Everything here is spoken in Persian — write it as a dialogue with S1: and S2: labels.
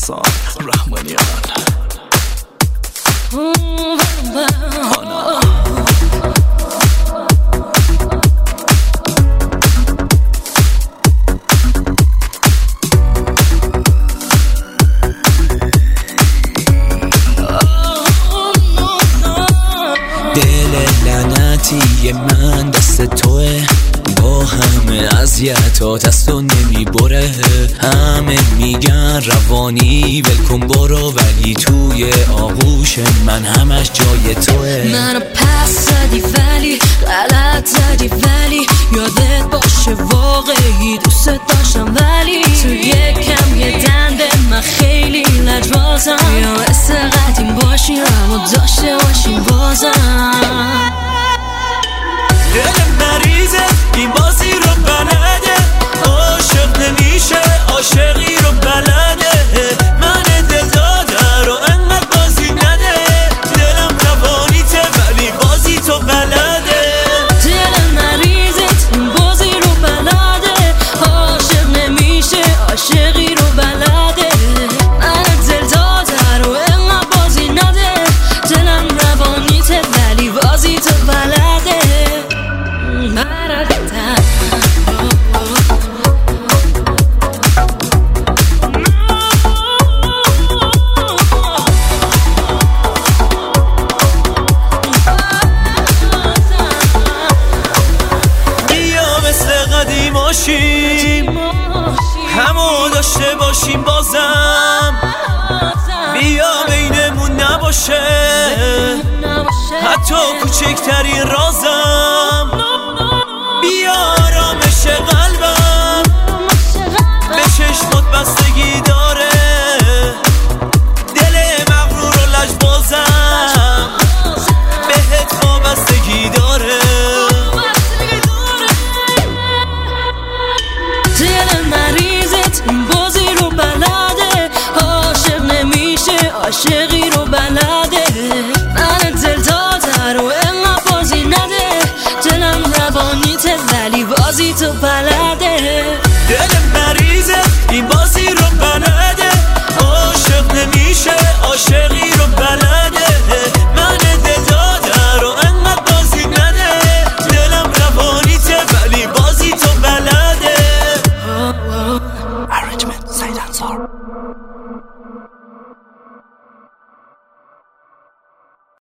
S1: احسان رحمانیان.
S2: دل لعنتی من دست توه، با همه اذیتات از تو نمیبره. همه میگن روانی ولکن برو، ولی توی آغوش من همش جای توه.
S3: منو پس زدی ولی غلط زدی، ولی یادت باشه واقعی دوست داشتم، ولی تو یکم یه دنده من خیلی لجبازم. یا حس قدیم باشیم اما داشته باشیم بازم.
S2: دل مریضه این بازی رو بلده، عاشق نمیشه عاشقی رو بلده. من دل داده رو انقدر بازی نده، دلم روانیته ولی بازی تو بلده.
S3: دل مریضت این بازی رو بلده، عاشق نمیشه عاشقی رو بلده. من دل داده رو انقدر بازی نده، دلم روانیته ولی بازی تو بلده.
S2: همو داشته باشیم بازم، بیا بینمون نباشه حتی کوچکترین رازم. بیا آرامش قلبم به چشمات بستگی داره، دل مغرور و لجبازم بهت وابستگی داره.
S3: دل مریضت این بازی رو بلده، عاشق نمیشه عاشقی رو بلده. من دل داده رو انقدر بازی نده، دلم روانیته ولی بازی تو بلده.